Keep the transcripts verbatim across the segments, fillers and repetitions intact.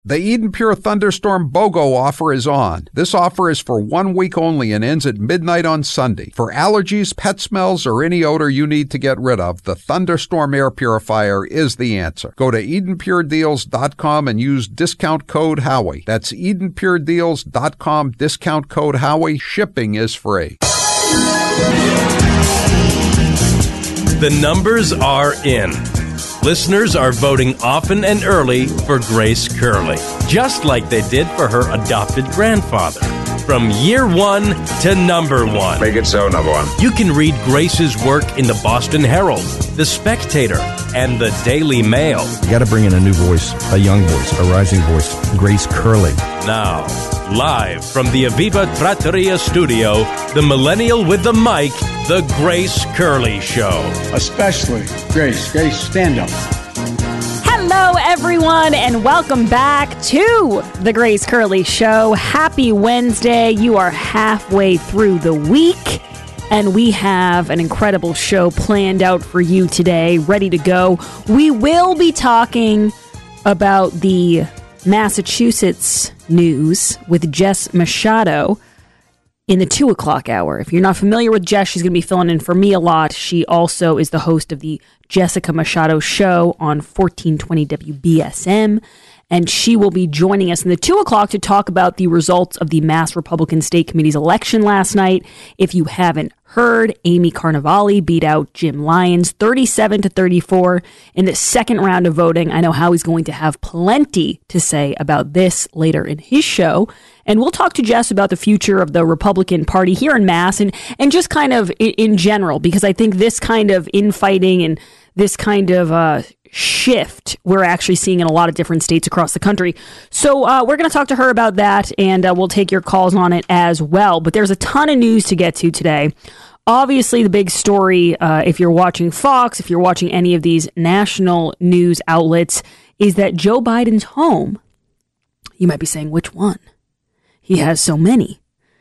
The Eden Pure Thunderstorm BOGO offer is on. This offer is for one week only and ends at midnight on Sunday. For allergies, pet smells, or any odor you need to get rid of, the Thunderstorm Air Purifier is the answer. Go to eden pure deals dot com and use discount code Howie. That's eden pure deals dot com, discount code Howie. Shipping is free. The numbers are in. Listeners are voting often and early for Grace Curley, just like they did for her adopted grandfather. From year one to number one. Make it so, number one. You can read Grace's work in the Boston Herald, the Spectator, and the Daily Mail. You got to bring in a new voice, a young voice, a rising voice, Grace Curley. Now, live from the Aviva Trattoria studio, the millennial with the mic, The Grace Curley Show. Especially Grace. Grace, stand up. Hello, everyone, and welcome back to The Grace Curley Show. Happy Wednesday. You are halfway through the week, and we have an incredible show planned out for you today, ready to go. We will be talking about the Massachusetts news with Jess Machado in the two o'clock hour. If you're not familiar with Jess, she's going to be filling in for me a lot. She also is the host of the Jessica Machado Show on fourteen twenty W B S M, and she will be joining us in the two o'clock to talk about the results of the Mass Republican State Committee's election last night. If you haven't heard, Amy Carnevale beat out Jim Lyons thirty-seven to thirty-four in the second round of voting. I know Howie's going to have plenty to say about this later in his show. And we'll talk to Jess about the future of the Republican Party here in Mass and, and just kind of in, in general, because I think this kind of infighting and this kind of uh, shift we're actually seeing in a lot of different states across the country. So uh, we're going to talk to her about that, and uh, we'll take your calls on it as well. But there's a ton of news to get to today. Obviously, the big story, uh, if you're watching Fox, if you're watching any of these national news outlets, is that Joe Biden's home, you might be saying, which one? He has so many.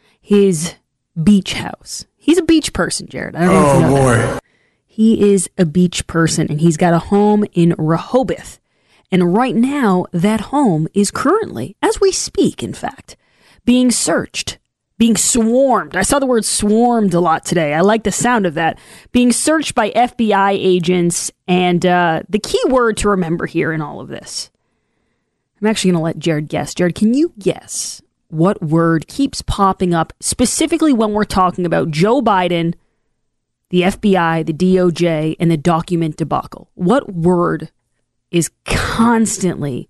His beach house. He's a beach person, Jared. I don't know if you know boy. that. He is a beach person, and he's got a home in Rehoboth. And right now, that home is currently, as we speak, in fact, being searched, being swarmed. I saw the word swarmed a lot today. I like the sound of that. Being searched by F B I agents. And uh, the key word to remember here in all of this, I'm actually going to let Jared guess. Jared, can you guess what word keeps popping up specifically when we're talking about Joe Biden, the F B I, the D O J, and the document debacle? What word is constantly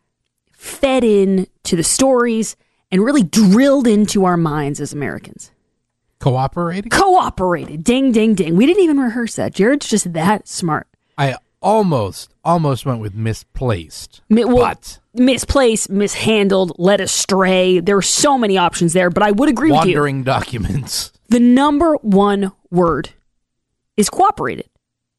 fed in to the stories and really drilled into our minds as Americans? Cooperating? Cooperated. Ding, ding, ding. We didn't even rehearse that. Jared's just that smart. I almost, almost went with misplaced. Mi- well, but misplaced, mishandled, led astray. There are so many options there, but I would agree with you. Wandering documents. The number one word is cooperated.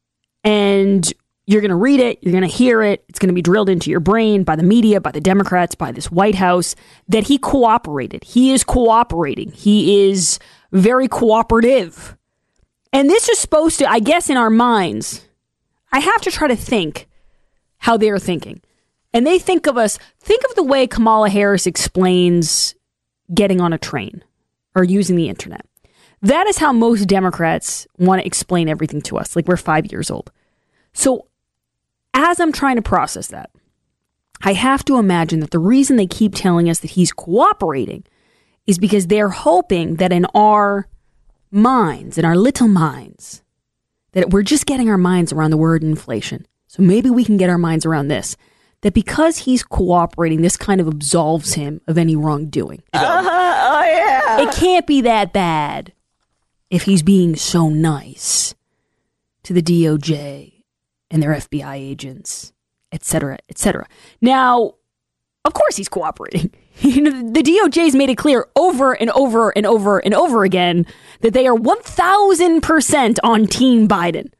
And you're going to read it, you're going to hear it, it's going to be drilled into your brain by the media, by the Democrats, by this White House, that he cooperated. He is cooperating. He is very cooperative. And this is supposed to, I guess in our minds, I have to try to think how they're thinking. And they think of us, think of the way Kamala Harris explains getting on a train or using the internet. That is how most Democrats want to explain everything to us, like we're five years old. So as I'm trying to process that, I have to imagine that the reason they keep telling us that he's cooperating is because they're hoping that in our minds, in our little minds, that we're just getting our minds around the word inflation. So maybe we can get our minds around this, that because he's cooperating, this kind of absolves him of any wrongdoing. Uh-huh, oh yeah. It can't be that bad if he's being so nice to the D O J and their F B I agents, et cetera, et cetera. Now, of course he's cooperating. You know, the D O J's made it clear over and over and over and over again that they are one thousand percent on Team Biden.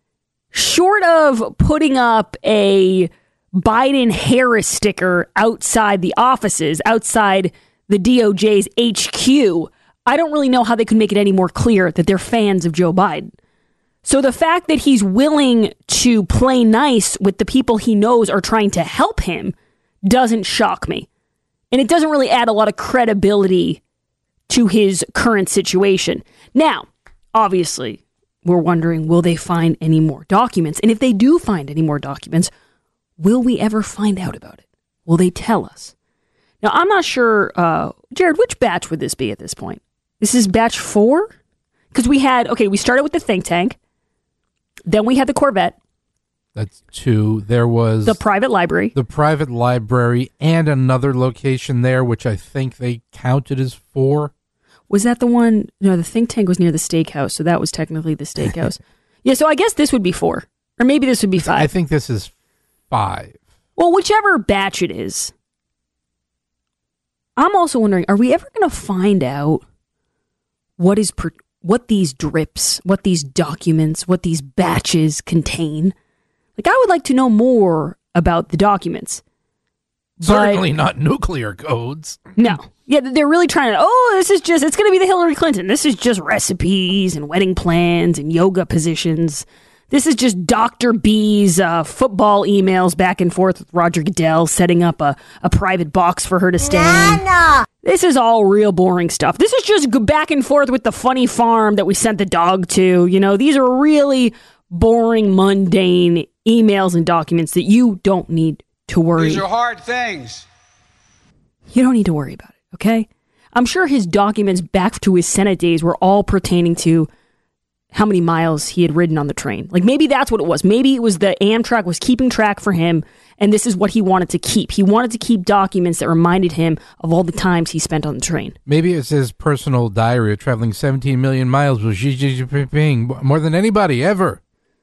Short of putting up a Biden-Harris sticker outside the offices, outside the D O J's H Q, I don't really know how they could make it any more clear that they're fans of Joe Biden. So the fact that he's willing to play nice with the people he knows are trying to help him doesn't shock me. And it doesn't really add a lot of credibility to his current situation. Now, obviously, we're wondering, will they find any more documents? And if they do find any more documents, will we ever find out about it? Will they tell us? Now, I'm not sure, uh, Jared, which batch would this be at this point? This is batch four? Because we had, okay, we started with the think tank. Then we had the Corvette. That's two. There was the private library. The private library and another location there, which I think they counted as four. Was that the one? No, the think tank was near the steakhouse, so that was technically the steakhouse. Yeah, so I guess this would be four. Or maybe this would be five. I think this is five. Well, whichever batch it is. I'm also wondering, are we ever going to find out what is per- what these drips, what these documents, what these batches contain? Like, I would like to know more about the documents. Certainly not nuclear codes. No. Yeah, they're really trying to, oh, this is just, it's going to be the Hillary Clinton. This is just recipes and wedding plans and yoga positions. This is just Doctor B's uh, football emails back and forth with Roger Goodell, setting up a, a private box for her to stay in. Nana. This is all real boring stuff. This is just go back and forth with the funny farm that we sent the dog to. You know, these are really boring, mundane emails and documents that you don't need to worry. These are hard things. You don't need to worry about it, okay? I'm sure his documents back to his Senate days were all pertaining to how many miles he had ridden on the train. Like, maybe that's what it was. Maybe it was the Amtrak was keeping track for him, and this is what he wanted to keep. He wanted to keep documents that reminded him of all the times he spent on the train. Maybe it's his personal diary of traveling seventeen million miles with Xi Jinping, more than anybody ever.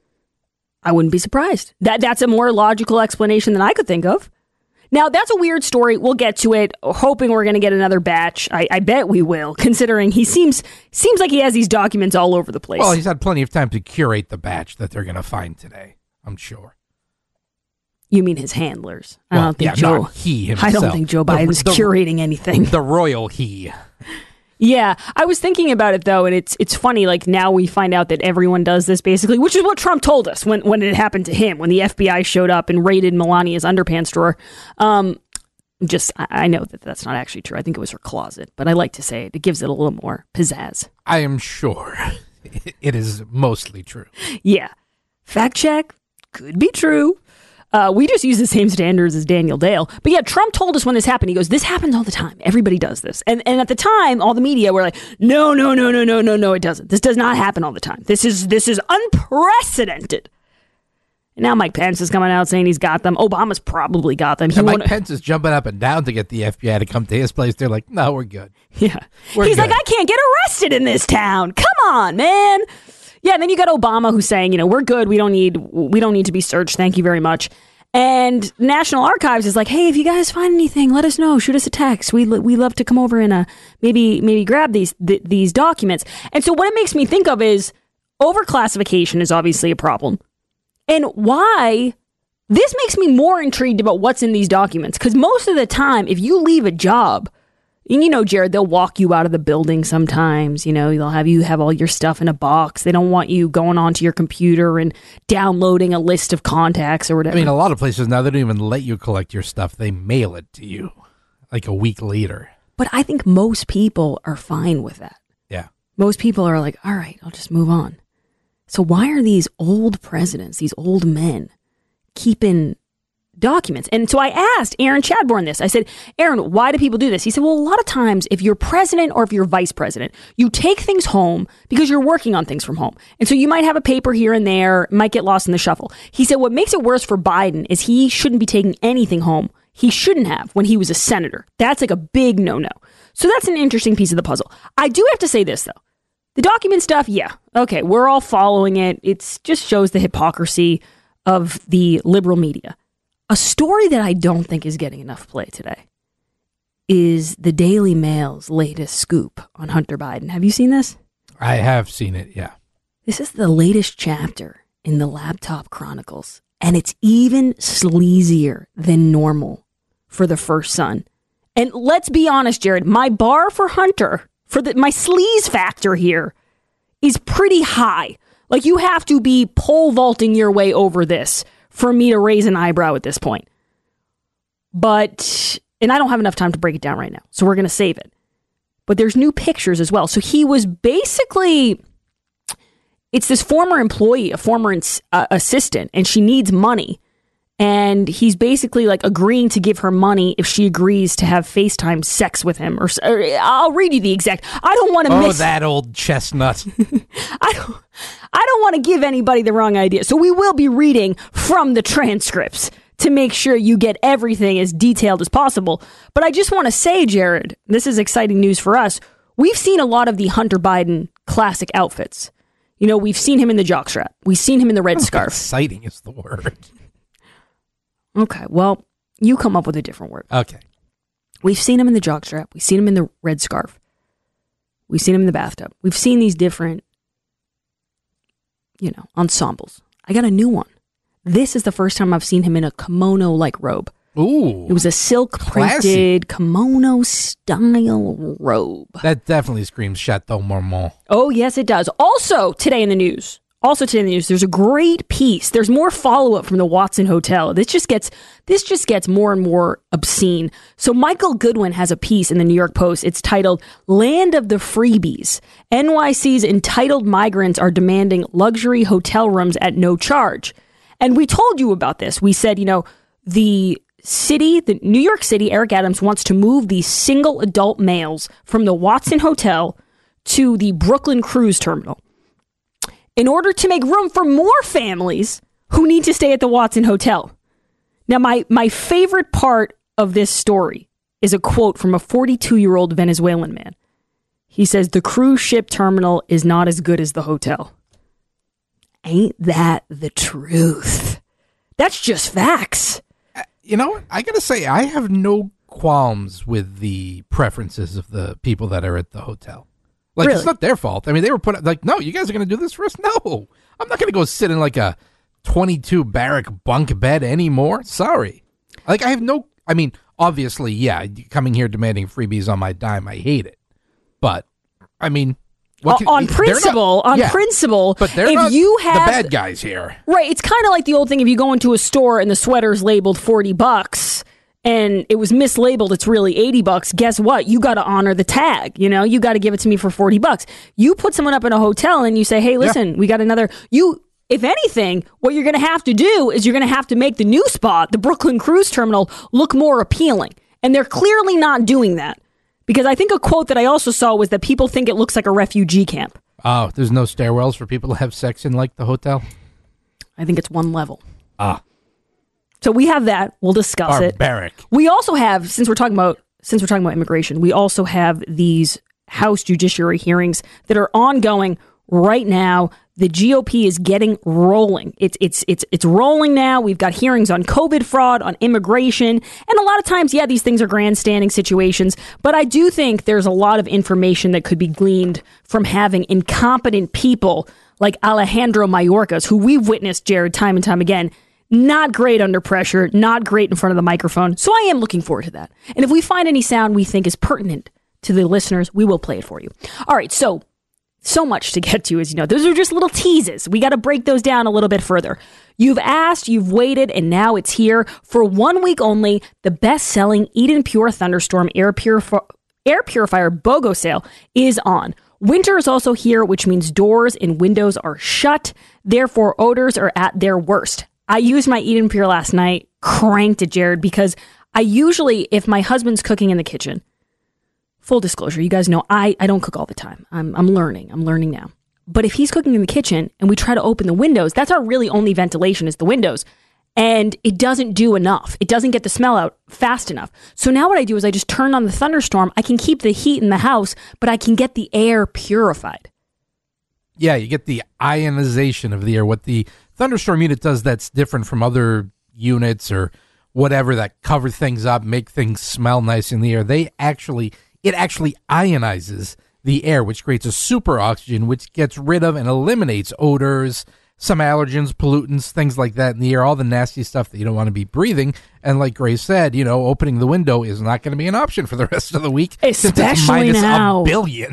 I wouldn't be surprised. That That's a more logical explanation than I could think of. Now, that's a weird story. We'll get to it, hoping we're going to get another batch. I, I bet we will, considering he seems seems like he has these documents all over the place. Well, he's had plenty of time to curate the batch that they're going to find today, I'm sure. You mean his handlers? Well, I don't think yeah, Joe. not he himself. I don't think Joe Biden's the, the, curating anything. The royal he. Yeah, I was thinking about it, though, and it's it's funny, like, now we find out that everyone does this, basically, which is what Trump told us when, when it happened to him, when the F B I showed up and raided Melania's underpants drawer. Um, just, I, I know that that's not actually true. I think it was her closet, but I like to say it. It gives it a little more pizzazz. I am sure it is mostly true. Yeah. Fact check, could be true. Uh, we just use the same standards as Daniel Dale. But yeah, Trump told us when this happened, he goes, this happens all the time. Everybody does this. And and at the time, all the media were like, no, no, no, no, no, no, no, it doesn't. This does not happen all the time. This is this is unprecedented. And now Mike Pence is coming out saying he's got them. Obama's probably got them. He and Mike won't... Pence is jumping up and down to get the F B I to come to his place. They're like, no, we're good. Yeah. We're he's good. like, I can't get arrested in this town. Come on, man. Yeah, and then you got Obama who's saying, you know, we're good. We don't need we don't need to be searched. Thank you very much. And National Archives is like, hey, if you guys find anything, let us know. Shoot us a text. We we love to come over and uh, maybe maybe grab these th- these documents. And so what it makes me think of is overclassification is obviously a problem. And why this makes me more intrigued about what's in these documents. Because most of the time, if you leave a job, and you know, Jared, they'll walk you out of the building sometimes. You know, they'll have you have all your stuff in a box. They don't want you going onto your computer and downloading a list of contacts or whatever. I mean, a lot of places now, they don't even let you collect your stuff. They mail it to you like a week later. But I think most people are fine with that. Yeah. Most people are like, all right, I'll just move on. So why are these old presidents, these old men, keeping documents? And so I asked Aaron Chadbourne this. I said, Aaron, why do people do this? He said, well, a lot of times if you're president or if you're vice president, you take things home because you're working on things from home. And so you might have a paper here and there, might get lost in the shuffle. He said, what makes it worse for Biden is he shouldn't be taking anything home. He shouldn't have when he was a senator. That's like a big no-no. So that's an interesting piece of the puzzle. I do have to say this, though. The document stuff, yeah. Okay, we're all following it. It just shows the hypocrisy of the liberal media. A story that I don't think is getting enough play today is the Daily Mail's latest scoop on Hunter Biden. Have you seen this? I have seen it, yeah. This is the latest chapter in the Laptop Chronicles, and it's even sleazier than normal for the first son. And let's be honest, Jared, my bar for Hunter, for the, my sleaze factor here, is pretty high. Like, you have to be pole vaulting your way over this for me to raise an eyebrow at this point. But, and I don't have enough time to break it down right now, so we're going to save it. But there's new pictures as well. So he was basically, it's this former employee, a former ins- uh, assistant, and she needs money. And he's basically like agreeing to give her money if she agrees to have FaceTime sex with him. Or, or I'll read you the exact. I don't want to oh, miss. Oh, that old chestnut. I don't. I don't want to give anybody the wrong idea. So we will be reading from the transcripts to make sure you get everything as detailed as possible. But I just want to say, Jared, this is exciting news for us. We've seen a lot of the Hunter Biden classic outfits. You know, we've seen him in the jockstrap. We've seen him in the red scarf. Exciting is the word. Okay, well, you come up with a different word. Okay. We've seen him in the jockstrap. We've seen him in the red scarf. We've seen him in the bathtub. We've seen these different, you know, ensembles. I got a new one. This is the first time I've seen him in a kimono-like robe. Ooh. It was a silk-printed kimono-style robe. That definitely screams Chateau Marmont. Oh, yes, it does. Also, today in the news, Also today in the news, there's a great piece. There's more follow-up from the Watson Hotel. This just gets this just gets more and more obscene. So Michael Goodwin has a piece in the New York Post. It's titled Land of the Freebies. N Y C's entitled migrants are demanding luxury hotel rooms at no charge. And we told you about this. We said, you know, the city, the New York City, Eric Adams wants to move these single adult males from the Watson Hotel to the Brooklyn Cruise Terminal in order to make room for more families who need to stay at the Watson Hotel. Now, my, my favorite part of this story is a quote from a forty-two-year-old Venezuelan man. He says, the cruise ship terminal is not as good as the hotel. Ain't that the truth? That's just facts. You know, I gotta say, I have no qualms with the preferences of the people that are at the hotel. Like, Really? It's not their fault. I mean, they were put like, no, you guys are going to do this for us? No. I'm not going to go sit in like a twenty-two barrack bunk bed anymore. Sorry. Like, I have no, I mean, obviously, yeah, coming here demanding freebies on my dime, I hate it. But, I mean, what can, on principle, not, on yeah, principle, but they're if not you have the bad guys here. Right, it's kind of like the old thing if you go into a store and the sweater's labeled forty bucks and it was mislabeled, it's really eighty bucks. Guess what? You got to honor the tag. You know, you got to give it to me for forty bucks. You put someone up in a hotel and you say, hey, listen, yeah. we got another. You, if anything, what you're going to have to do is you're going to have to make the new spot, the Brooklyn Cruise Terminal, look more appealing. And they're clearly not doing that. Because I think a quote that I also saw was that people think it looks like a refugee camp. Oh, there's no stairwells for people to have sex in like the hotel? I think it's one level. Ah. So we have that. We'll discuss it. Barbaric. We also have, since we're talking about since we're talking about immigration, we also have these House Judiciary hearings that are ongoing right now. The G O P is getting rolling. It's it's it's it's rolling now. We've got hearings on COVID fraud, on immigration, and a lot of times, yeah, these things are grandstanding situations. But I do think there's a lot of information that could be gleaned from having incompetent people like Alejandro Mayorkas, who we've witnessed, Jared, time and time again. Not great under pressure, not great in front of the microphone. So I am looking forward to that. And if we find any sound we think is pertinent to the listeners, we will play it for you. All right, so so much to get to, as you know. Those are just little teases. We got to break those down a little bit further. You've asked, you've waited, and now it's here. For one week only, the best-selling Eden Pure Thunderstorm air, purif- air purifier BOGO sale is on. Winter is also here, which means doors and windows are shut. Therefore, odors are at their worst. I used my Eden Pure last night, cranked it, Jared, because I usually, if my husband's cooking in the kitchen, full disclosure, you guys know I, I don't cook all the time. I'm I'm learning. I'm learning now. But if he's cooking in the kitchen and we try to open the windows, that's our really only ventilation is the windows. And it doesn't do enough. It doesn't get the smell out fast enough. So now what I do is I just turn on the thunderstorm. I can keep the heat in the house, but I can get the air purified. Yeah, you get the ionization of the air. What the thunderstorm unit does that's different from other units or whatever that cover things up, make things smell nice in the air. They actually, it actually ionizes the air, which creates a super oxygen, which gets rid of and eliminates odors, some allergens, pollutants, things like that in the air, all the nasty stuff that you don't want to be breathing. And like Grace said, you know, opening the window is not going to be an option for the rest of the week. Especially minus now. a billion.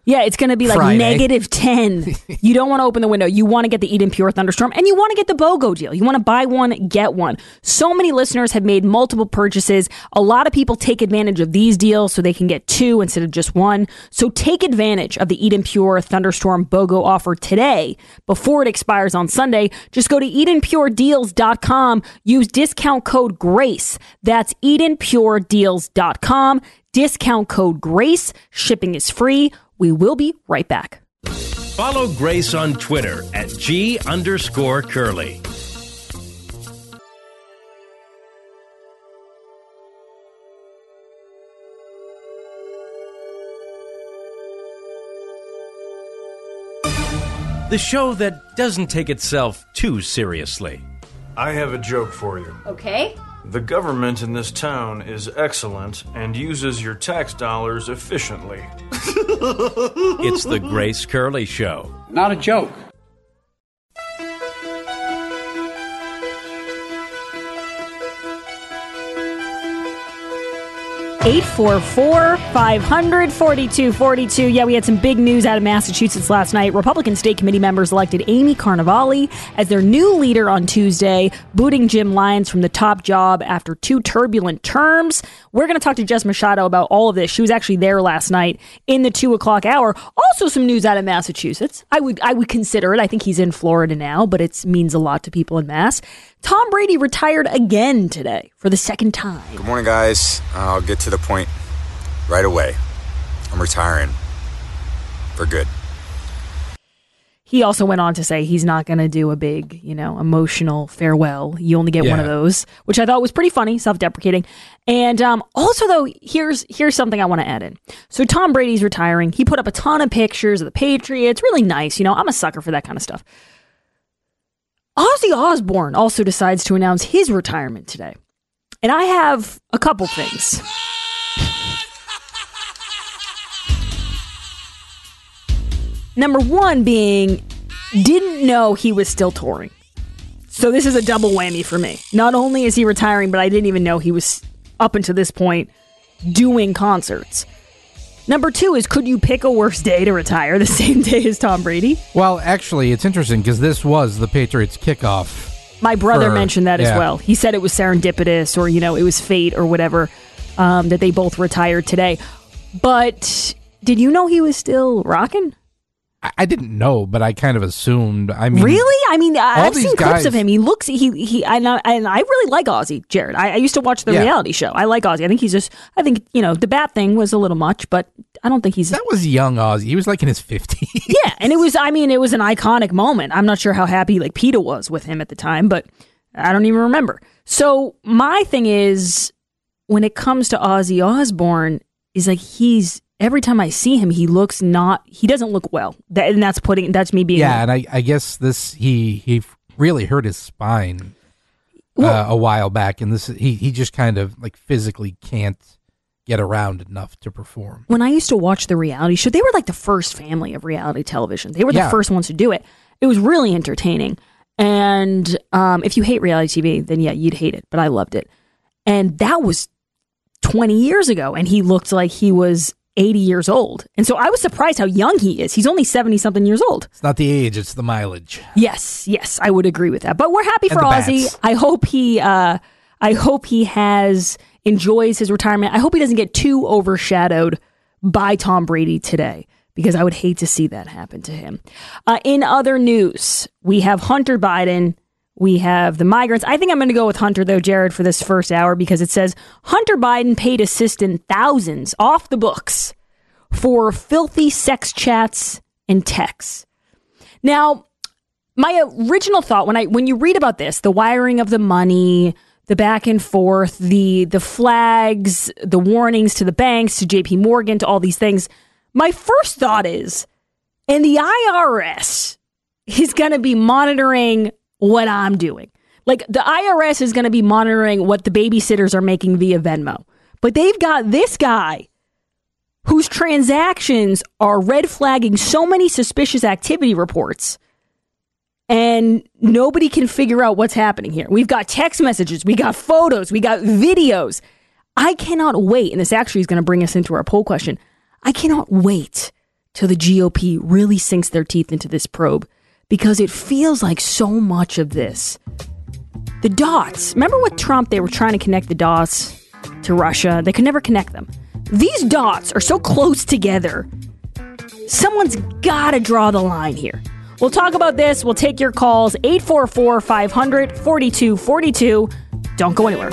Yeah, it's going to be like Friday. negative ten. You don't want to open the window. You want to get the Eden Pure Thunderstorm, and you want to get the BOGO deal. You want to buy one, get one. So many listeners have made multiple purchases. A lot of people take advantage of these deals so they can get two instead of just one. So take advantage of the Eden Pure Thunderstorm BOGO offer today before it expires on Sunday. Just go to eden pure deals dot com. Use discount code GRACE. That's eden pure deals dot com. Discount code GRACE. Shipping is free. We will be right back. Follow Grace on Twitter at G underscore Curly. The show that doesn't take itself too seriously. I have a joke for you. Okay. The government in this town is excellent and uses your tax dollars efficiently. It's the Grace Curley Show. Not a joke. eight four four, five hundred, forty-two forty-two. Yeah, we had some big news out of Massachusetts last night. Republican state committee members elected Amy Carnevale as their new leader on Tuesday, booting Jim Lyons from the top job after two turbulent terms. We're going to talk to Jess Machado about all of this. She was actually there last night in the two o'clock hour. Also some news out of Massachusetts. I would I would consider it. I think he's in Florida now, but it means a lot to people in Mass. Tom Brady retired again today for the second time. Good morning, guys. I'll get to the point right away. I'm retiring for good. He also went on to say he's not going to do a big, you know, emotional farewell. You only get yeah. one of those, which I thought was pretty funny, self-deprecating. And um, also, though, here's here's something I want to add in. So Tom Brady's retiring. He put up a ton of pictures of the Patriots. Really nice. You know, I'm a sucker for that kind of stuff. Ozzy Osbourne also decides to announce his retirement today. And I have a couple things. Number one being, didn't know he was still touring. So this is a double whammy for me. Not only is he retiring, but I didn't even know he was, up until this point, doing concerts. Number two is, could you pick a worse day to retire, the same day as Tom Brady? Well, actually, it's interesting because this was the Patriots kickoff. My brother for, mentioned that yeah. as well. He said it was serendipitous, or, you know, it was fate or whatever, um, that they both retired today. But did you know he was still rocking? I, I didn't know, but I kind of assumed. I mean, really? I mean, I've seen guys, clips of him. He looks, he, he, and I, and I really like Ozzy, Jared. I, I used to watch the yeah. reality show. I like Ozzy. I think he's just, I think, you know, the bat thing was a little much, but I don't think he's. That was young Ozzy. He was like in his fifties. Yeah, and it was, I mean, it was an iconic moment. I'm not sure how happy like PETA was with him at the time, but I don't even remember. So my thing is, when it comes to Ozzy Osbourne, is like he's, every time I see him, he looks not, he doesn't look well. That, and that's putting, that's me being. Yeah, and I, I guess this, he he really hurt his spine well, uh, a while back, and this he, he just kind of like physically can't get around enough to perform. When I used to watch the reality show, they were like the first family of reality television. They were the yeah. first ones to do it. It was really entertaining. And um, if you hate reality T V, then yeah, you'd hate it. But I loved it. And that was twenty years ago. And he looked like he was eighty years old. And so I was surprised how young he is. He's only seventy something years old. It's not the age, it's the mileage. Yes, yes, I would agree with that. But we're happy for Ozzy. Bats. I hope he uh, I hope he has enjoys his retirement. I hope he doesn't get too overshadowed by Tom Brady today, because I would hate to see that happen to him. Uh, in other news, we have Hunter Biden. We have the migrants. I think I'm going to go with Hunter, though, Jared, for this first hour, because it says Hunter Biden paid assistant thousands off the books for filthy sex chats and texts. Now, my original thought when I when you read about this, the wiring of the money, the back and forth, the the flags, the warnings to the banks, to J P Morgan, to all these things, my first thought is, and the I R S is going to be monitoring what I'm doing. Like, the I R S is going to be monitoring what the babysitters are making via Venmo. But they've got this guy whose transactions are red flagging so many suspicious activity reports, and nobody can figure out what's happening here. We've got text messages, we got photos, we got videos. I cannot wait, and this actually is going to bring us into our poll question. I cannot wait till the G O P really sinks their teeth into this probe, because it feels like so much of this. The dots. Remember with Trump, they were trying to connect the dots to Russia. They could never connect them. These dots are so close together. Someone's got to draw the line here. We'll talk about this. We'll take your calls. eight four four, five hundred, forty-two forty-two. Don't go anywhere.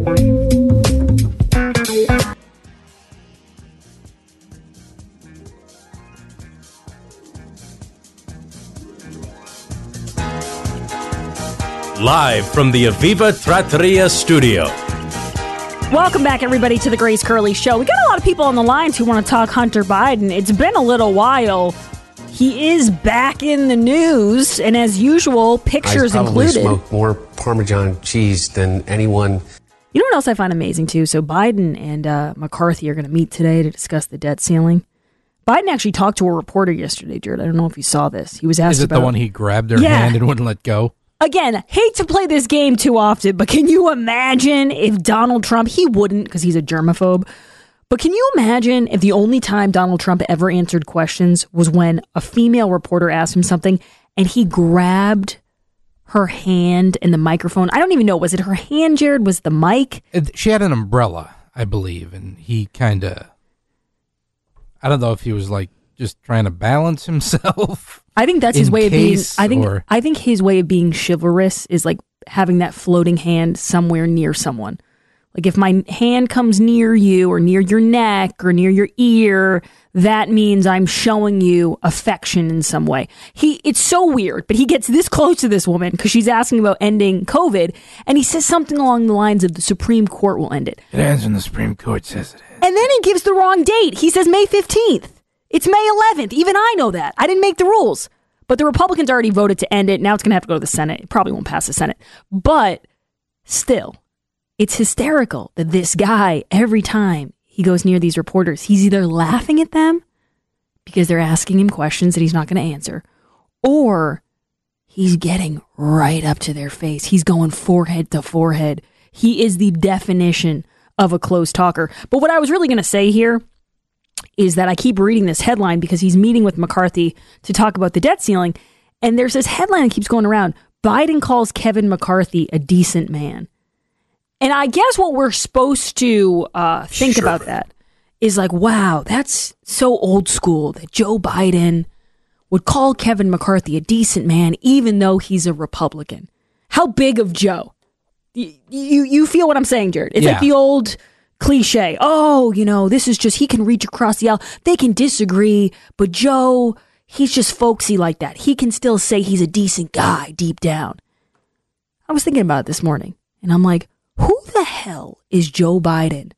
Live from the Aviva Trattoria studio. Welcome back, everybody, to the Grace Curley Show. We got a lot of people on the lines who want to talk Hunter Biden. It's been a little while. He is back in the news, and as usual, pictures I probably included. Smoked more Parmesan cheese than anyone. You know what else I find amazing, too? So Biden and uh, McCarthy are going to meet today to discuss the debt ceiling. Biden actually talked to a reporter yesterday, Jared. I don't know if you saw this. He was asked Is it about... the one he grabbed her Yeah. hand and wouldn't let go? Again, hate to play this game too often, but can you imagine if Donald Trump... He wouldn't, because he's a germaphobe. But can you imagine if the only time Donald Trump ever answered questions was when a female reporter asked him something and he grabbed her hand and the microphone? I don't even know. Was it her hand, Jared? Was it the mic? It, she had an umbrella, I believe, and he kind of... I don't know if he was, like, just trying to balance himself. I think that's his in way of being... case, I think, or- I think his way of being chivalrous is, like, having that floating hand somewhere near someone. Like, if my hand comes near you or near your neck or near your ear, that means I'm showing you affection in some way. He, it's so weird, but he gets this close to this woman because she's asking about ending COVID, and he says something along the lines of the Supreme Court will end it. It ends when the Supreme Court says it. And then he gives the wrong date. He says May fifteenth. It's May eleventh. Even I know that. I didn't make the rules. But the Republicans already voted to end it. Now it's going to have to go to the Senate. It probably won't pass the Senate. But still, it's hysterical that this guy, every time he goes near these reporters, he's either laughing at them because they're asking him questions that he's not going to answer, or he's getting right up to their face. He's going forehead to forehead. He is the definition of a close talker. But what I was really going to say here is that I keep reading this headline because he's meeting with McCarthy to talk about the debt ceiling. And there's this headline that keeps going around. Biden calls Kevin McCarthy a decent man. And I guess what we're supposed to uh, think Sure. about that is like, wow, that's so old school that Joe Biden would call Kevin McCarthy a decent man, even though he's a Republican. How big of Joe? You, you, you feel what I'm saying, Jared? It's Yeah. like the old cliche. Oh, you know, this is just, he can reach across the aisle. They can disagree, but Joe, he's just folksy like that. He can still say he's a decent guy deep down. I was thinking about it this morning, and I'm like, who the hell is Joe Biden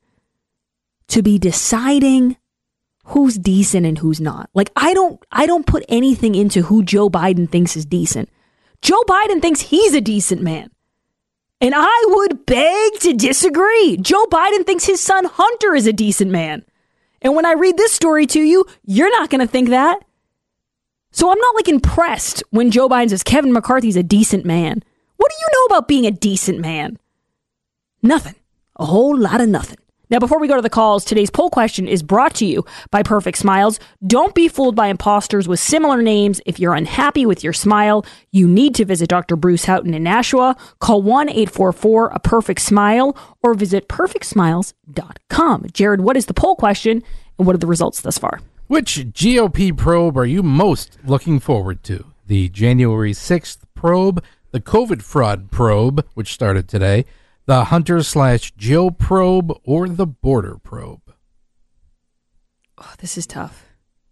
to be deciding who's decent and who's not? Like, I don't, I don't put anything into who Joe Biden thinks is decent. Joe Biden thinks he's a decent man. And I would beg to disagree. Joe Biden thinks his son Hunter is a decent man. And when I read this story to you, you're not going to think that. So I'm not like impressed when Joe Biden says Kevin McCarthy's a decent man. What do you know about being a decent man? Nothing. A whole lot of nothing. Now, before we go to the calls, today's poll question is brought to you by Perfect Smiles. Don't be fooled by imposters with similar names. If you're unhappy with your smile, you need to visit Doctor Bruce Houghton in Nashua. Call one eight four four a perfect smile or visit perfect smiles dot com. Jared, what is the poll question and what are the results thus far? Which G O P probe are you most looking forward to? The January sixth probe, the COVID fraud probe, which started today, the Hunter slash Joe probe, or the border probe? Oh, this is tough.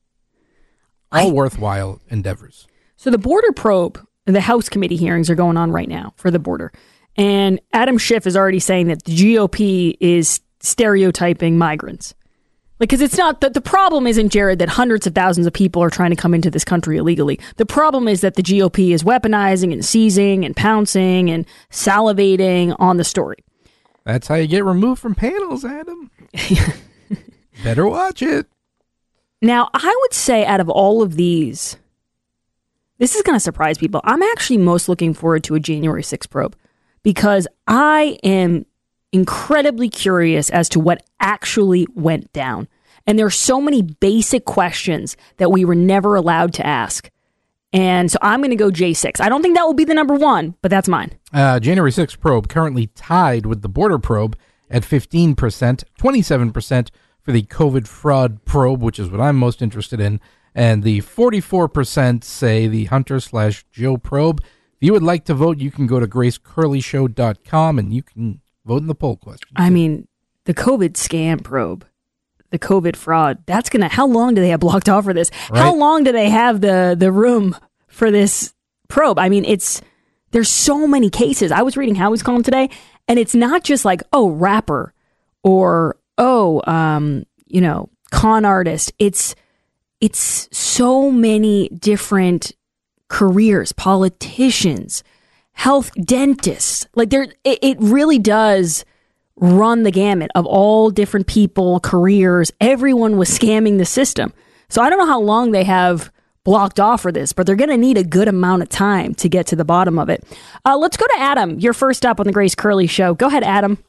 All I- worthwhile endeavors. So the border probe, the House committee hearings are going on right now for the border. And Adam Schiff is already saying that the G O P is stereotyping migrants. Like, because it's not, the, the problem isn't, Jared, that hundreds of thousands of people are trying to come into this country illegally. The problem is that the G O P is weaponizing and seizing and pouncing and salivating on the story. That's how you get removed from panels, Adam. Better watch it. Now, I would say out of all of these, this is going to surprise people. I'm actually most looking forward to a January sixth probe because I am incredibly curious as to what actually went down. And there are so many basic questions that we were never allowed to ask. And so I'm going to go J six. I don't think that will be the number one, but that's mine. Uh, January sixth probe currently tied with the border probe at fifteen percent, twenty-seven percent for the COVID fraud probe, which is what I'm most interested in, and the forty-four percent say the Hunter slash Joe probe. If you would like to vote, you can go to grace curley show dot com and you can vote in the poll question. I mean, the COVID scam probe, the COVID fraud, that's going to, how long do they have blocked off for this? Right. How long do they have the, the room for this probe? I mean, it's, there's so many cases. I was reading Howie's column today, and it's not just like, oh, rapper or, oh, um, you know, con artist. It's, it's so many different careers, politicians, health dentists. Like there, it, it really does run the gamut of all different people, careers. Everyone was scamming the system. So I don't know how long they have blocked off for this, but they're going to need a good amount of time to get to the bottom of it. Uh, let's go to Adam. You're first up on the Grace Curley Show. Go ahead, Adam.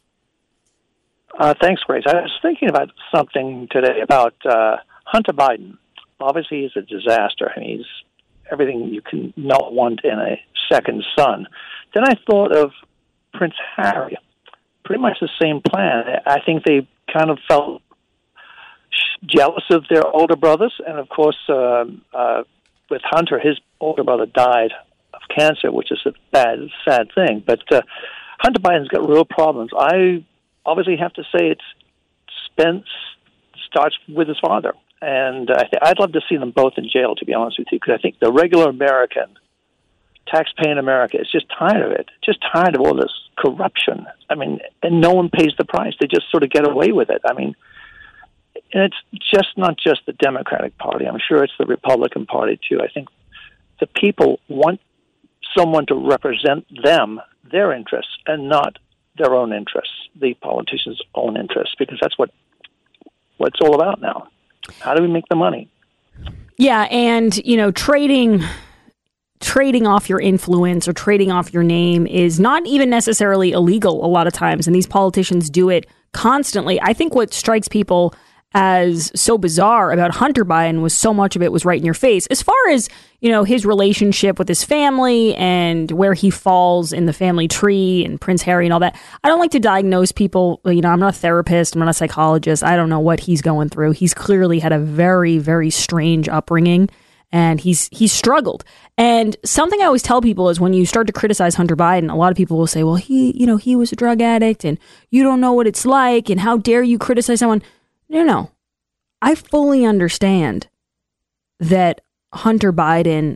Uh, thanks, Grace. I was thinking about something today about uh, Hunter Biden. Obviously, he's a disaster. I mean, he's everything you can not want in a second son. Then I thought of Prince Harry. Pretty much the same plan. I think they kind of felt jealous of their older brothers, and of course, uh, uh, with Hunter, his older brother died of cancer, which is a bad, sad thing. But uh, Hunter Biden's got real problems. I obviously have to say it's Spence starts with his father, and I th- I'd love to see them both in jail, to be honest with you, because I think the regular American, tax-paying America, is just tired of it, just tired of all this corruption. I mean, and no one pays the price. They just sort of get away with it. I mean, and it's just not just the Democratic Party. I'm sure it's the Republican Party, too. I think the people want someone to represent them, their interests, and not their own interests, the politicians' own interests, because that's what, what it's all about now. How do we make the money? Yeah, and, you know, trading... trading off your influence or trading off your name is not even necessarily illegal a lot of times, and these politicians do it constantly. I think what strikes people as so bizarre about Hunter Biden was so much of it was right in your face. As far as, you know, his relationship with his family and where he falls in the family tree and Prince Harry and all that, I don't like to diagnose people. You know, I'm not a therapist. I'm not a psychologist. I don't know what he's going through. He's clearly had a very, very strange upbringing. And he's he's struggled. And something I always tell people is when you start to criticize Hunter Biden, a lot of people will say, well, he, you know, he was a drug addict and you don't know what it's like. And how dare you criticize someone? No, no. I fully understand that Hunter Biden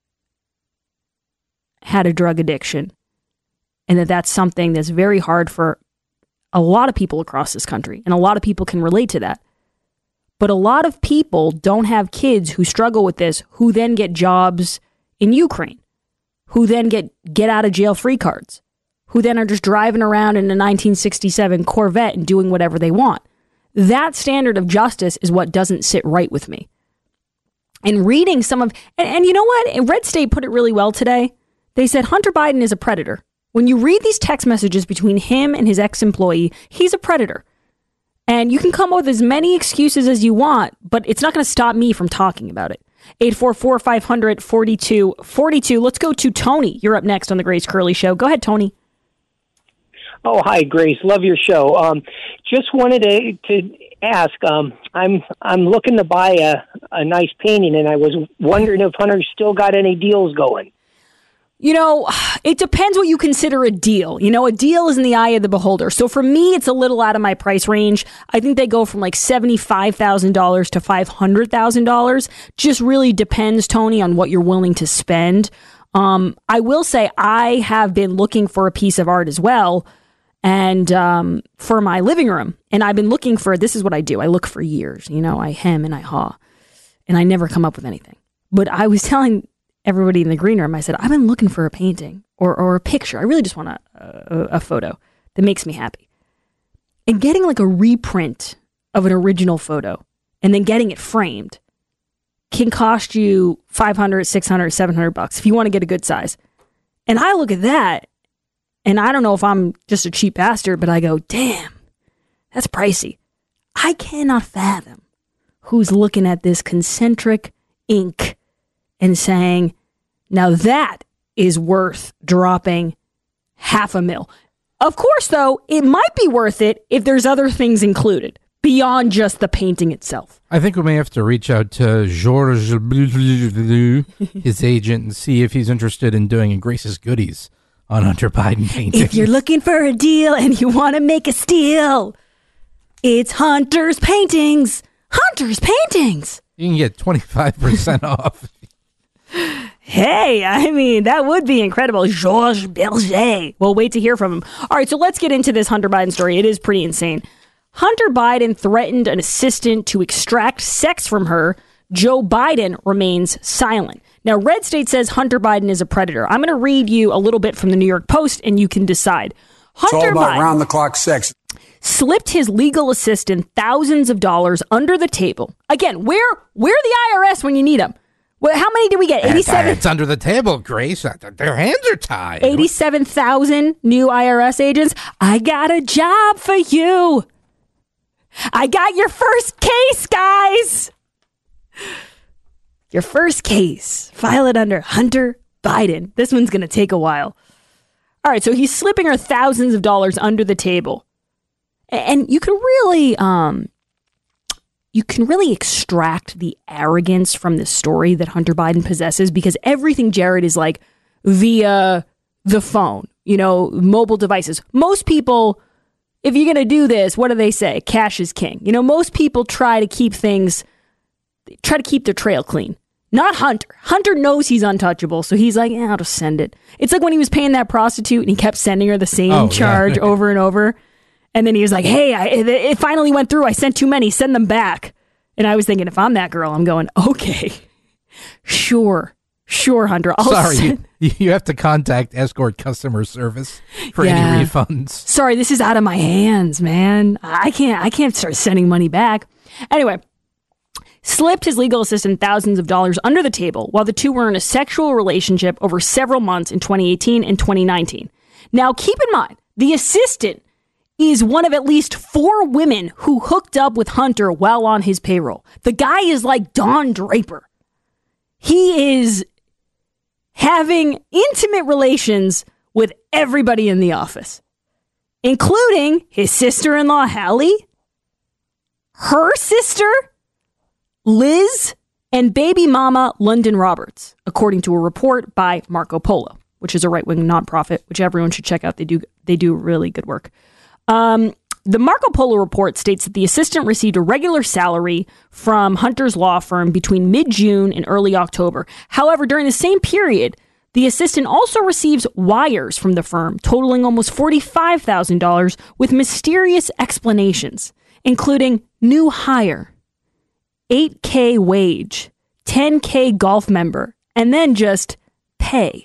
had a drug addiction and that that's something that's very hard for a lot of people across this country. And a lot of people can relate to that. But a lot of people don't have kids who struggle with this, who then get jobs in Ukraine, who then get get out of jail free cards, who then are just driving around in a nineteen sixty-seven Corvette and doing whatever they want. That standard of justice is what doesn't sit right with me. And reading some of, and, and you know what? Red State put it really well today. They said Hunter Biden is a predator. When you read these text messages between him and his ex-employee, he's a predator. And you can come up with as many excuses as you want, but it's not going to stop me from talking about it. eight four four, five hundred, forty-two forty-two. Let's go to Tony. You're up next on the Grace Curley Show. Go ahead, Tony. Oh, hi, Grace. Love your show. Um, just wanted to, to ask, um, I'm I'm looking to buy a, a nice painting, and I was wondering if Hunter's still got any deals going. You know, it depends what you consider a deal. You know, a deal is in the eye of the beholder. So for me, it's a little out of my price range. I think they go from like seventy-five thousand dollars to five hundred thousand dollars. Just really depends, Tony, on what you're willing to spend. Um, I will say I have been looking for a piece of art as well, and um, for my living room. And I've been looking for, this is what I do. I look for years. You know, I hem and I haw, and I never come up with anything. But I was telling everybody in the green room, I said, I've been looking for a painting or, or a picture. I really just want a, a, a photo that makes me happy. And getting like a reprint of an original photo and then getting it framed can cost you five hundred, six hundred, seven hundred bucks if you want to get a good size. And I look at that and I don't know if I'm just a cheap bastard, but I go, damn, that's pricey. I cannot fathom who's looking at this concentric ink and saying, now that is worth dropping half a mil. Of course, though, it might be worth it if there's other things included beyond just the painting itself. I think we may have to reach out to Georges, his agent, and see if he's interested in doing Grace's goodies on Hunter Biden painting. If you're looking for a deal and you want to make a steal, it's Hunter's Paintings. Hunter's Paintings. You can get twenty-five percent off. Hey, I mean, that would be incredible. Georges Berger. We'll wait to hear from him. All right, so let's get into this Hunter Biden story. It is pretty insane. Hunter Biden threatened an assistant to extract sex from her. Joe Biden remains silent. Now, Red State says Hunter Biden is a predator. I'm going to read you a little bit from the New York Post, and you can decide. Hunter it's all about Biden round-the-clock sex. Slipped his legal assistant thousands of dollars under the table. Again, where where the I R S when you need them? Well, how many did we get? eighty-seven It's under the table, Grace. Their hands are tied. eighty-seven thousand new I R S agents. I got a job for you. I got your first case, guys. Your first case. File it under Hunter Biden. This one's going to take a while. All right, so he's slipping her thousands of dollars under the table. And you can really, um, you can really extract the arrogance from this story that Hunter Biden possesses, because everything, Jared, is like via the phone, you know, mobile devices. Most people, if you're going to do this, what do they say? Cash is king. You know, most people try to keep things, try to keep their trail clean. Not Hunter. Hunter knows he's untouchable, so he's like, yeah, I'll just send it. It's like when he was paying that prostitute and he kept sending her the same oh, charge yeah. over and over. And then he was like, hey, I, it, it finally went through. I sent too many. Send them back. And I was thinking, if I'm that girl, I'm going, okay, sure. Sure, Hunter. I'll Sorry, send- you, you have to contact Escort customer service for Yeah. any refunds. Sorry, this is out of my hands, man. I can't I can't start sending money back. Anyway, slipped his legal assistant thousands of dollars under the table while the two were in a sexual relationship over several months in twenty eighteen and twenty nineteen. Now, keep in mind, the assistant is one of at least four women who hooked up with Hunter while on his payroll. The guy is like Don Draper. He is having intimate relations with everybody in the office, including his sister-in-law, Hallie, her sister, Liz, and baby mama, London Roberts, according to a report by Marco Polo, which is a right-wing nonprofit, which everyone should check out. They do they do really good work. Um, the Marco Polo report states that the assistant received a regular salary from Hunter's law firm between mid-June and early October. However, during the same period, the assistant also receives wires from the firm totaling almost forty-five thousand dollars with mysterious explanations, including new hire, eight K wage, ten K golf member, and then just pay.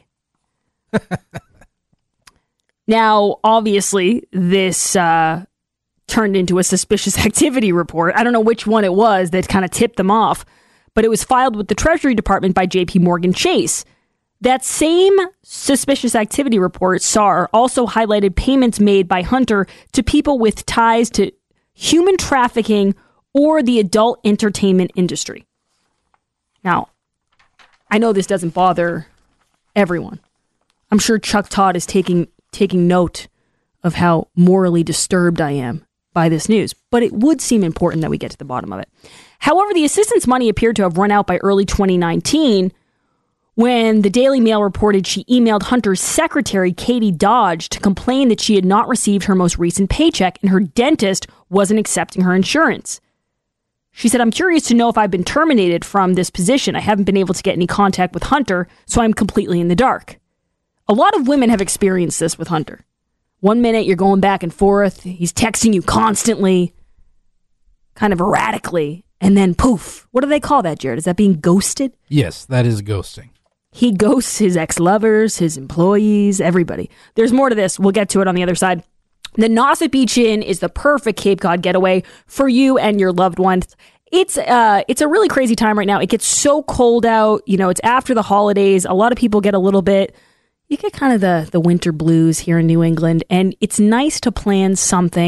Now, obviously, this uh, turned into a suspicious activity report. I don't know which one it was that kind of tipped them off, but it was filed with the Treasury Department by J P Morgan Chase. That same suspicious activity report, S A R, also highlighted payments made by Hunter to people with ties to human trafficking or the adult entertainment industry. Now, I know this doesn't bother everyone. I'm sure Chuck Todd is taking taking note of how morally disturbed I am by this news, but it would seem important that we get to the bottom of it. However, the assistant's money appeared to have run out by early twenty nineteen when the Daily Mail reported she emailed Hunter's secretary, Katie Dodge, to complain that she had not received her most recent paycheck and her dentist wasn't accepting her insurance. She said, I'm curious to know if I've been terminated from this position. I haven't been able to get any contact with Hunter, so I'm completely in the dark. A lot of women have experienced this with Hunter. One minute you're going back and forth. He's texting you constantly, kind of erratically. And then poof. What do they call that, Jared? Is that being ghosted? Yes, that is ghosting. He ghosts his ex-lovers, his employees, everybody. There's more to this. We'll get to it on the other side. The Nauset Beach Inn is the perfect Cape Cod getaway for you and your loved ones. It's uh, it's a really crazy time right now. It gets so cold out. You know, it's after the holidays. A lot of people get a little bit... You get kind of the, the winter blues here in New England, and it's nice to plan something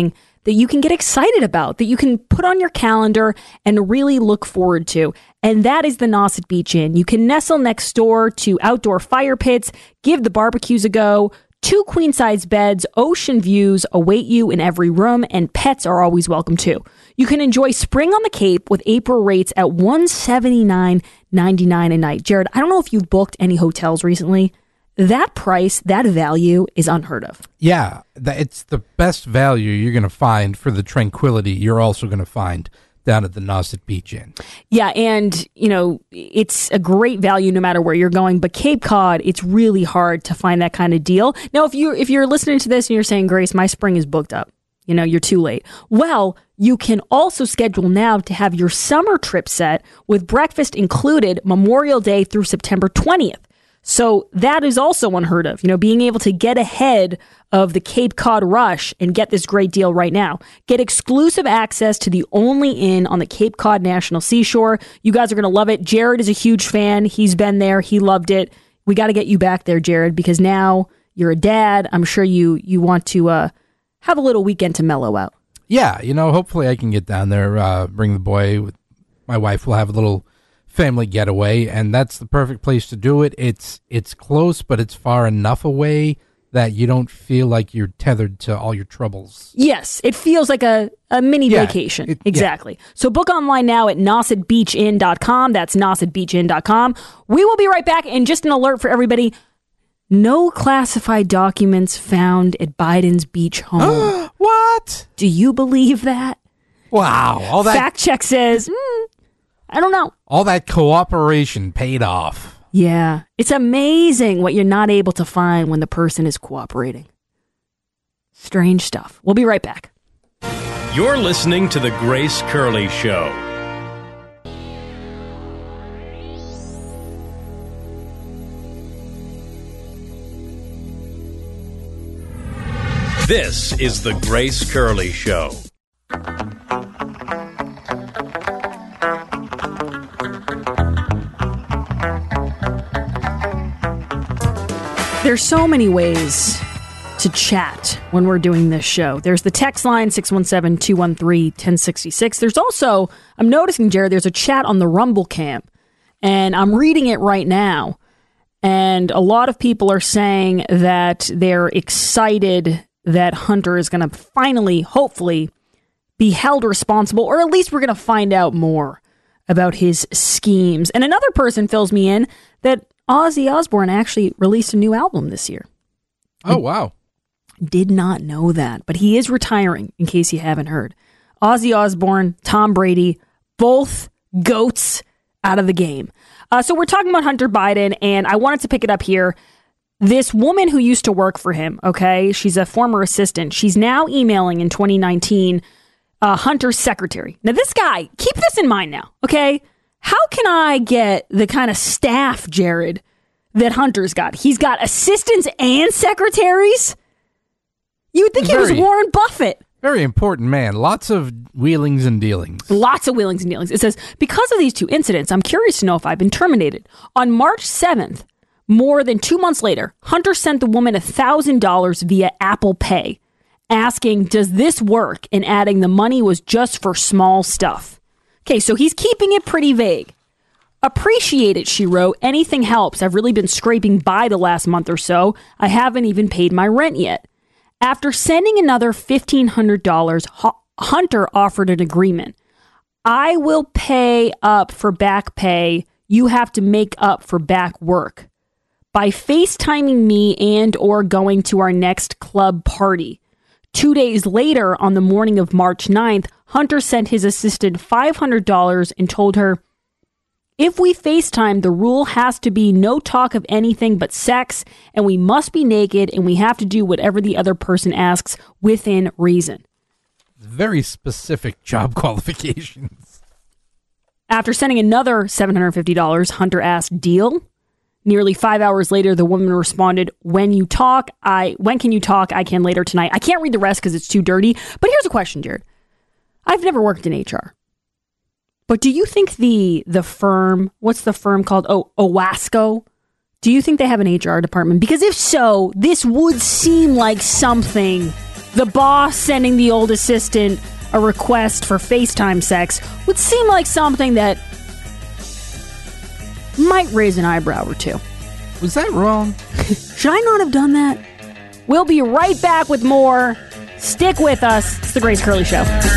that you can get excited about, that you can put on your calendar and really look forward to. And that is the Nauset Beach Inn. You can nestle next door to outdoor fire pits, give the barbecues a go. Two queen-size beds, ocean views await you in every room, and pets are always welcome too. You can enjoy spring on the Cape with April rates at one hundred seventy-nine ninety-nine a night. Jared, I don't know if you've booked any hotels recently. That price, that value is unheard of. Yeah, it's the best value you're going to find for the tranquility you're also going to find down at the Nauset Beach Inn. Yeah, and, you know, it's a great value no matter where you're going, but Cape Cod, it's really hard to find that kind of deal. Now, if you if you're listening to this and you're saying, Grace, my spring is booked up, you know, you're too late. Well, you can also schedule now to have your summer trip set with breakfast included Memorial Day through September twentieth. So that is also unheard of, you know, being able to get ahead of the Cape Cod rush and get this great deal right now. Get exclusive access to the only inn on the Cape Cod National Seashore. You guys are going to love it. Jared is a huge fan. He's been there. He loved it. We got to get you back there, Jared, because now you're a dad. I'm sure you you want to uh, have a little weekend to mellow out. Yeah, you know, hopefully I can get down there, uh, bring the boy. With my wife will have a little family getaway, and that's the perfect place to do it. It's it's close, but it's far enough away that you don't feel like you're tethered to all your troubles. Yes, it feels like a, a mini Yeah, vacation. it- exactly. So book online now at nauset beach inn dot com. That's nauset beach inn dot com. We will be right back. And just an alert for everybody, no classified documents found at Biden's beach home. What? Do you believe that? Wow. All that Fact check says, mm, I don't know. all that cooperation paid off. Yeah, it's amazing what you're not able to find when the person is cooperating. Strange stuff. We'll be right back. You're listening to The Grace Curley Show. This is The Grace Curley Show. There's so many ways to chat when we're doing this show. There's the text line, six one seven, two one three, one oh six six. There's also, I'm noticing, Jared, there's a chat on the Rumble Camp, and I'm reading it right now. And a lot of people are saying that they're excited that Hunter is going to finally, hopefully, be held responsible, or at least we're going to find out more about his schemes. And another person fills me in that Ozzy Osbourne actually released a new album this year. Oh, wow. Did not know that, but he is retiring, in case you haven't heard. Ozzy Osbourne, Tom Brady, both GOATs out of the game. Uh, so we're talking about Hunter Biden, and I wanted to pick it up here. This woman who used to work for him, okay, she's a former assistant. She's now emailing in twenty nineteen uh, Hunter's secretary. Now, this guy, keep this in mind now, okay? How can I get the kind of staff, Jared, that Hunter's got? He's got assistants and secretaries? You would think he was Very- Warren Buffett. Very important man. Lots of wheelings and dealings. Lots of wheelings and dealings. It says, because of these two incidents, I'm curious to know if I've been terminated. On March seventh, more than two months later, Hunter sent the woman one thousand dollars via Apple Pay, asking, does this work? And adding the money was just for small stuff. Okay, so he's keeping it pretty vague. Appreciate it, she wrote. Anything helps. I've really been scraping by the last month or so. I haven't even paid my rent yet. After sending another fifteen hundred dollars, Hunter offered an agreement. I will pay up for back pay. You have to make up for back work by FaceTiming me and or going to our next club party. Two days later, on the morning of March ninth, Hunter sent his assistant five hundred dollars and told her, if we FaceTime, the rule has to be no talk of anything but sex, and we must be naked, and we have to do whatever the other person asks within reason. Very specific job qualifications. After sending another seven hundred fifty dollars, Hunter asked, deal? Nearly five hours later, the woman responded, when you talk, I, when can you talk? I can later tonight. I can't read the rest because it's too dirty. But here's a question, Jared. I've never worked in H R. But do you think the the firm, what's the firm called? Oh, Owasco. Do you think they have an H R department? Because if so, this would seem like something the boss sending the old assistant a request for FaceTime sex would seem like something that might raise an eyebrow or two. Was that wrong? Should I not have done that? We'll be right back with more. Stick with us. It's the Grace Curley Show.